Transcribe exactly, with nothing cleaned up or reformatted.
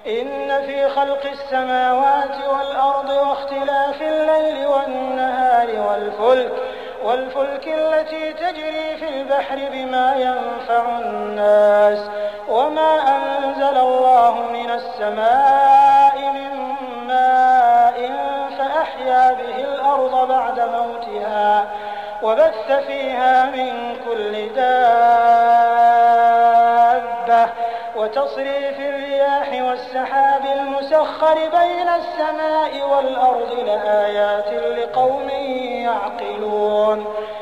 إن في خلق السماوات والأرض واختلاف الليل والنهار والفلك والفلك التي تجري في البحر بما ينفع الناس وما أنزل الله من السماء من ماء فأحيا به الأرض بعد موتها وبث فيها من كل دابة وتصريف الرياح والسحاب المسخر بين السماء والأرض لآيات لقوم يعقلون